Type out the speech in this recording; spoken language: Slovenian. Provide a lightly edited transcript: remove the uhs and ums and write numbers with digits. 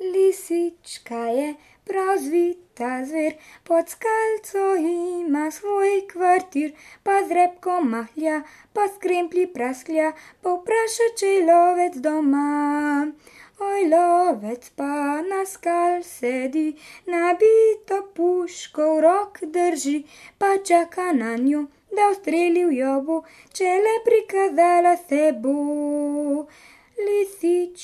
Lisička je prav zvita zver, pod skalco ima svoj kvartir, pa z repkom mahlja, pa s kremplji prasklja, povpraša, če je lovec doma. Oj, lovec pa na skal sedi, nabito puško v rok drži, pa čaka nanjo, da ustrelil jo bo, če le prikazala se bo.